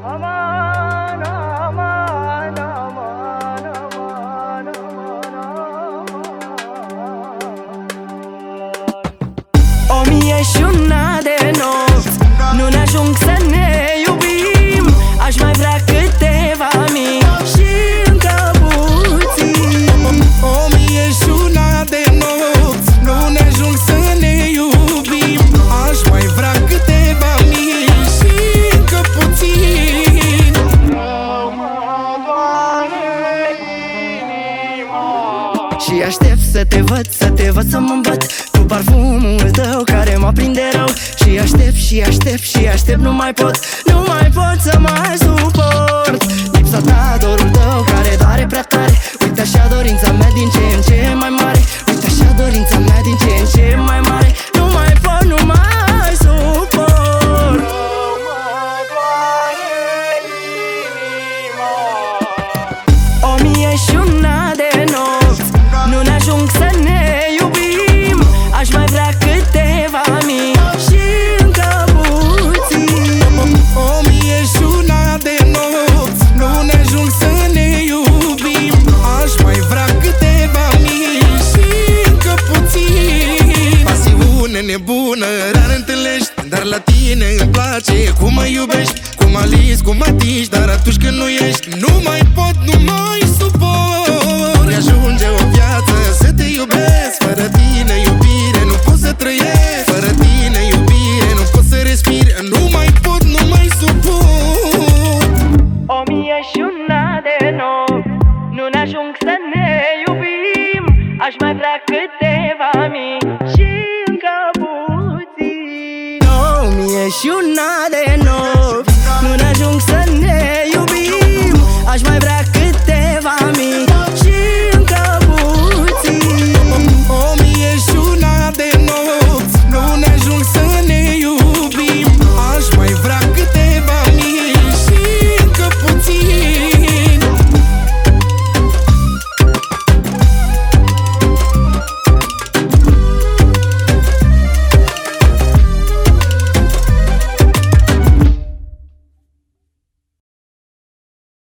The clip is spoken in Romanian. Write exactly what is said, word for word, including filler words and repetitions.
Aman, aman, aman, aman, aman, aman. O mie și una de nopți nu ne ajung să ne iubim. Aș mai vrea câteva mii și încă puțin. O mie și una de nopți nu ne ajung să ne iubim. Aș mai vrea câteva mii și încă puțin. Și aștept să te văd, să te văd să mă îmbăt cu parfumul tău care mă prinde rău. Și aștept, și aștept, și aștept, nu mai pot, nu mai pot să mai suport lipsa ta, dorul tău care doare prea tare. Uite așa dorința mea din ce în ce mai mare. Uite așa dorința mea din ce în ce mai mare. Nu mai pot, nu mai suport. O mie și una de nopți nu ne ajung să ne iubim. Aș mai vrea câteva mii și încă puțin. O mie și una de nopți nu ne ajung să ne iubim. Aș mai vrea câteva mii și încă puțin. Pasiune nebună rar întâlnești, dar la tine îmi place cum mă iubești, cum alizi, cum mă atingi. Dar atunci când nu ești, nu mai